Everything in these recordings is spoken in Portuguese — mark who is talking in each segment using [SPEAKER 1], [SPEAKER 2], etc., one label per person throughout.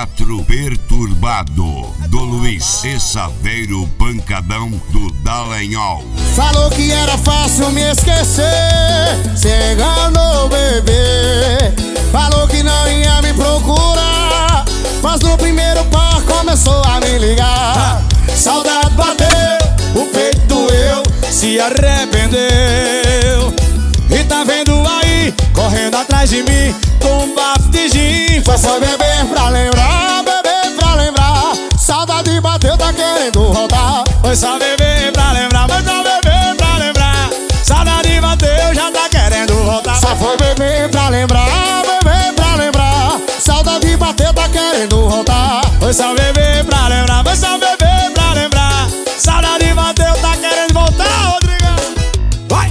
[SPEAKER 1] G4 Perturbado, do Luiz e Saveiro Pancadão do Dallagnol.
[SPEAKER 2] Falou que era fácil me esquecer, cê enganou, bebê. Falou que não ia me procurar, mas no primeiro par começou a me ligar. Saudade bateu, o peito doeu, se arrependeu. E tá vendo aí, correndo atrás de mim, com um bafo de gin. Foi só beber pra lembrar, beber pra lembrar. Saudade bateu, tá querendo voltar. Foi só beber pra lembrar, foi só beber pra lembrar. Saudade bateu, já tá querendo voltar. Só foi beber pra lembrar, beber pra lembrar. Saudade bateu, tá querendo voltar. Foi só beber pra lembrar, foi só beber pra lembrar. Saudade bateu, tá querendo voltar, Rodrigão. Vai!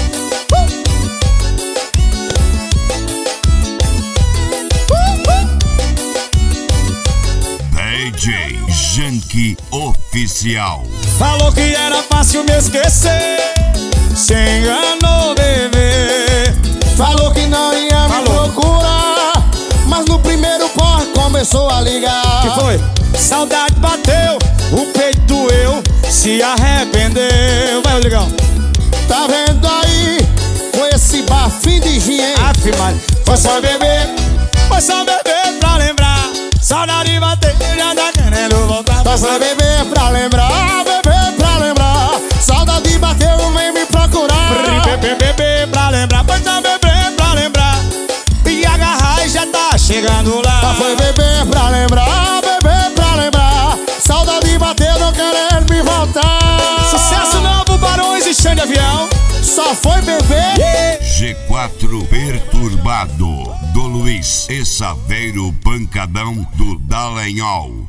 [SPEAKER 1] DJ Janky Oficial.
[SPEAKER 2] Falou que era fácil me esquecer, se enganou, bebê. Falou que não ia me procurar, mas no primeiro porre começou a ligar. Que foi? Saudade bateu, o peito doeu, se arrependeu. Vai, Rodrigão. Tá vendo aí, com esse bafinho de gin, hein? Foi só beber pra lembrar. Saudade bateu, já tá querendo voltar. Foi só beber pra lembrar, beber pra lembrar. Saudade bateu, vem me procurar. Beber pra lembrar, foi só beber pra lembrar. E agarrar e já tá chegando lá. Só foi beber pra lembrar, beber pra lembrar. Saudade bateu, não querendo me voltar. Sucesso novo, Barões e Xande Avião. Só foi beber.
[SPEAKER 1] G4 Perturbado, do Luiz e Saveiro Pancadão do Dallagnol.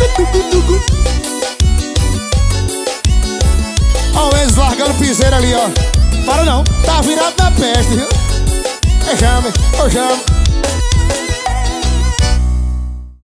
[SPEAKER 2] Ó, eles largando piseira ali, ó. Para não, tá virado na peste, viu? Eu chamo.